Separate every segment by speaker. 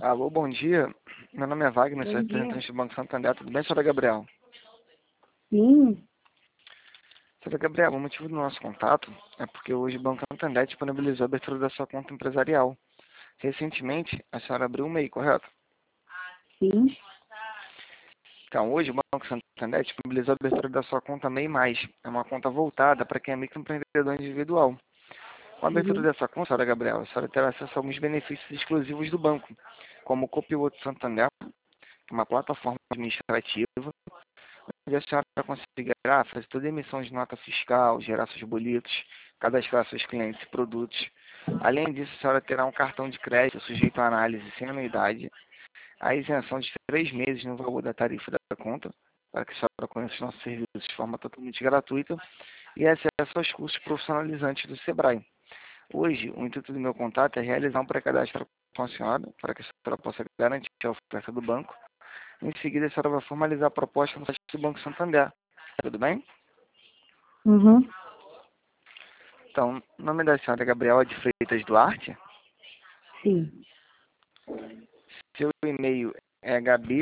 Speaker 1: Alô, bom dia. Meu nome é Wagner, sou
Speaker 2: Bom dia.
Speaker 1: representante do Banco Santander. Tudo bem, senhora Gabriel?
Speaker 2: Sim,
Speaker 1: Senhora Gabriel, o motivo do nosso contato é porque hoje o Banco Santander disponibilizou a abertura da sua conta empresarial. Recentemente, a senhora abriu um MEI, correto?
Speaker 2: sim.
Speaker 1: Então, hoje o Banco Santander disponibilizou a abertura da sua conta MEI+. É uma conta voltada para quem é microempreendedor individual. Com a abertura
Speaker 2: Uhum.
Speaker 1: dessa conta, senhora Gabriel, a senhora terá acesso a alguns benefícios exclusivos do banco, como o Copiloto Santander, que é uma plataforma administrativa onde a senhora conseguirá fazer toda a emissão de nota fiscal, gerar seus boletos, cadastrar seus clientes e produtos. Além disso, a senhora terá um cartão de crédito sujeito à análise sem anuidade, a isenção de 3 meses no valor da tarifa da conta, para que a senhora conheça os nossos serviços de forma totalmente gratuita, e acesso aos cursos profissionalizantes do SEBRAE. Hoje, o intuito do meu contato é realizar um pré-cadastro com a senhora, para que a senhora possa garantir a oferta do banco. Em seguida, a senhora vai formalizar a proposta no site do Banco Santander. Tudo bem?
Speaker 2: Uhum.
Speaker 1: Então, o nome da senhora é Gabriela de Freitas Duarte.
Speaker 2: Sim.
Speaker 1: Seu e-mail é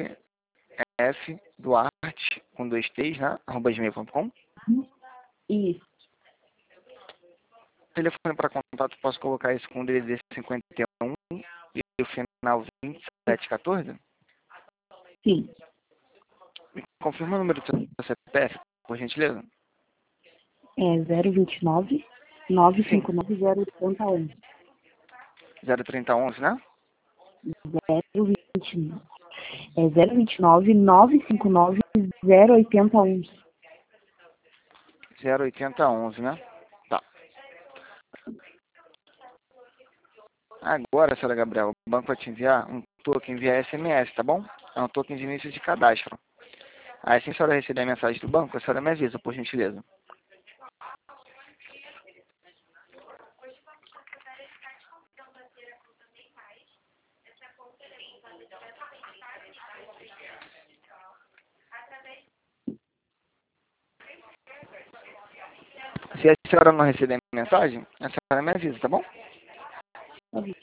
Speaker 1: gbfduarte, com 2 T's, né? @gmail.com.
Speaker 2: Isso.
Speaker 1: Telefone para contato, posso colocar isso com o DDD 51 e o final 2714?
Speaker 2: Sim.
Speaker 1: Me confirma o número do seu CPF, por gentileza?
Speaker 2: É 029
Speaker 1: Sim,
Speaker 2: 959 08011.
Speaker 1: 03011, né?
Speaker 2: 029. É 029 959 08011.
Speaker 1: 08011, né? Tá. Agora, senhora Gabriela, o banco vai te enviar um token via SMS, tá bom? É um token de início de cadastro. Aí, assim que a senhora receber a mensagem do banco, a senhora me avisa, por gentileza. Se a senhora não receber a mensagem, a senhora me avisa, tá bom?
Speaker 2: Tá bom.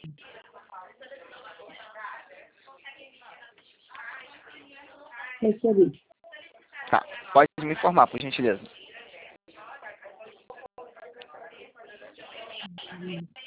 Speaker 2: Recebi.
Speaker 1: Tá. Pode me informar, por gentileza.